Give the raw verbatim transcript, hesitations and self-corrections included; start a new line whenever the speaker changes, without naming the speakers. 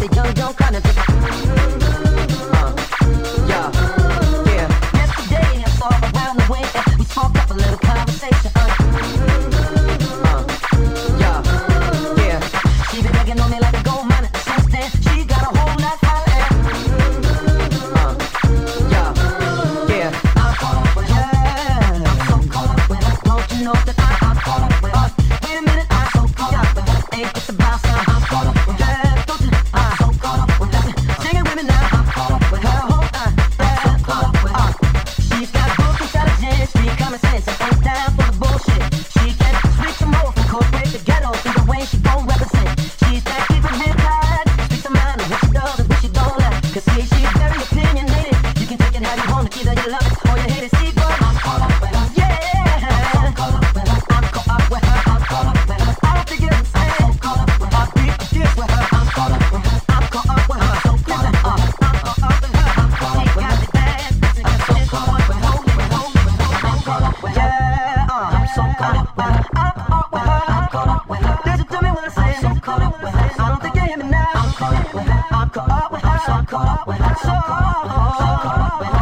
the young, young kind of bitch. Uh, yeah, yeah. Yesterday I saw her around the way and we spoke up a little conversation. Uh, uh, yeah, yeah. She been begging on me like a gold mine. Since then she got a whole lot higher. Uh, yeah, yeah. I'm caught up with her. I'm so caught up with her. Don't you know that I, I'm caught up with her? Wait a minute, I'm so caught up with her. Ain't get the bounce now. I'm caught up with her. Don't you? I'm so caught up with her. Sing it with me now. I'm caught up with her. Hold on, I'm so caught up with her. She's got both intelligence, street common sense, and ain't down for the bullshit. She can switch them over from corporate to ghetto through the way she gon' represent. She's that keep it mid-tide, speaks her mind of what she does and what she don't like. Cause see, she's very opinionated. You can take it how you want it, either you love it or you hate it. See, but I'm caught up with her. Yeah, I'm caught up with her. I'm caught up with her. I'm caught up with her. I don't think you're insane. I'm so caught up with her. I beat the kiss with her. I'm caught up with her. I'm caught up with her. So caught up with her. I'm caught up with her. I'm caught up with her. She got the bad bitch. I'm so caught up with her. I'm caught up with her. Yeah, uh, I'm so caught up with her. I'm caught with her. I'm caught up with her. Listen to me when I say I'm so caught up with her. I don't think you hear me now. I'm caught up with her. I'm caught up with her. I'm so caught up with her. So caught up with her.